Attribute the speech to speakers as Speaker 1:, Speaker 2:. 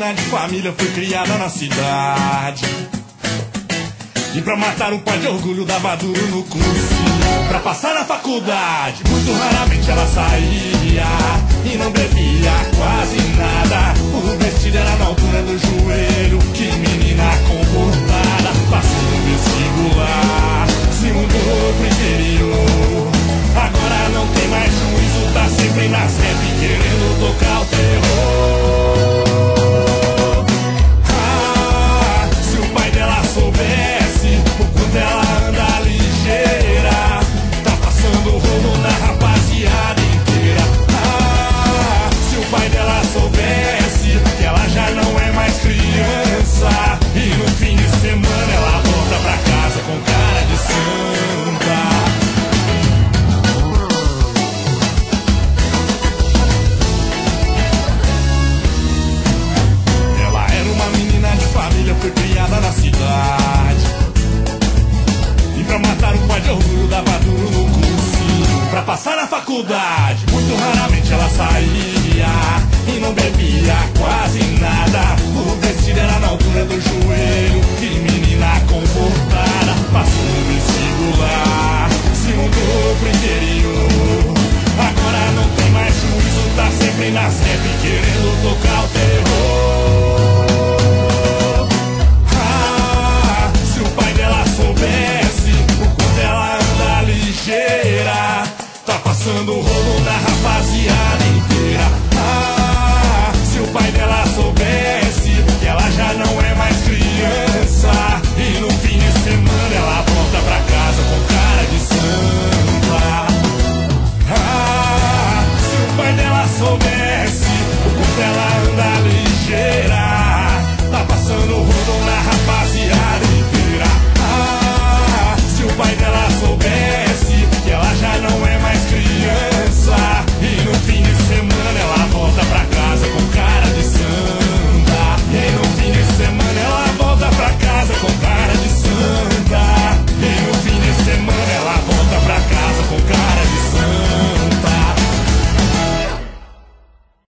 Speaker 1: menina de família foi criada na cidade. E pra matar o pai de orgulho dava duro no cursinho. Pra passar na faculdade, muito raramente ela saía. E não bebia quase nada. O vestido era na altura do joelho. Que menina comportada. Passou no vestibular, se mudou pro interior. Agora não tem mais juízo, tá sempre nas rap querendo tocar o terror. Se o pai dela soubesse o quanto ela anda ligeira, tá passando rolo na rapaziada inteira. Se o pai dela soubesse que ela já não é mais criança, e no fim de semana ela volta pra casa com cara de santa. Família foi criada na cidade. E pra matar o pai de orgulho dava duro no cursinho. Pra passar na faculdade, muito raramente ela saía. E não bebia quase nada. O vestido era na altura do joelho. Que menina comportada. Passou no vestibular, se mudou pro interior. Agora não tem mais juízo, tá sempre nas rap querendo tocar o terror. Se o pai dela soubesse o quanto ela anda ligeira, tá passando rolo na rapaziada inteira. Se o pai dela soubesse que ela já não é mais criança, e no fim de semana ela volta pra casa com cara de santa. Se o pai dela soubesse o quanto ela anda ligeira, tá passando rolo na rapaziada inteira. Se o pai dela soubesse